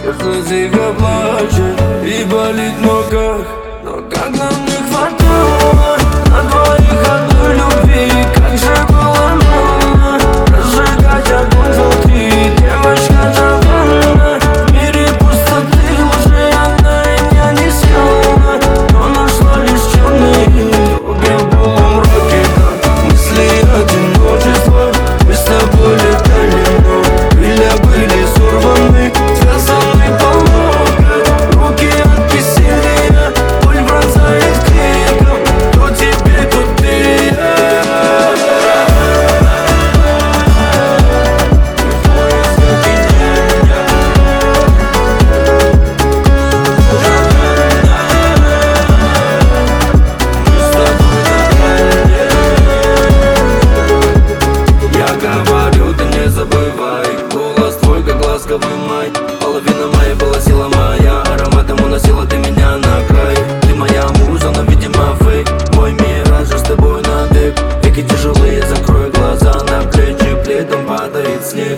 сердце тихо плачет и болит в ногах. Но как нам не хватало на двоих одной любви, как же было больно разжигать огонь внутри. Девочка Джованна, в мире пустоты, лжи она меня не искала, но нашла лишь черные дороги в полумраке. Как мысли одиночества, мы с тобой летали, но крылья были сорваны, связаны по локоть, руки от бессилия, боль пронзает криком. То теперь, то ты и я. Я говорю, ты не забывай, голос твой, как ласковый май. Половина моей была сила моя, ароматом уносила ты меня на край. Ты моя муза, но видимо фейк, мой мираж с тобой навек. Веки тяжелые, закрой глаза, на плечи пледом падает снег.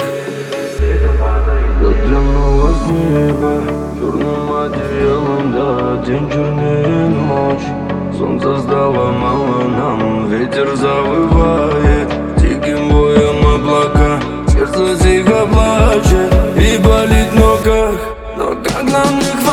Задернулось небо черным одеялом, да, день чернее ночь. Солнце сдало мало нам, ветер завывает тихим боем облака. Сердце тихо плачет и болит в ногах. Но как нам не хватает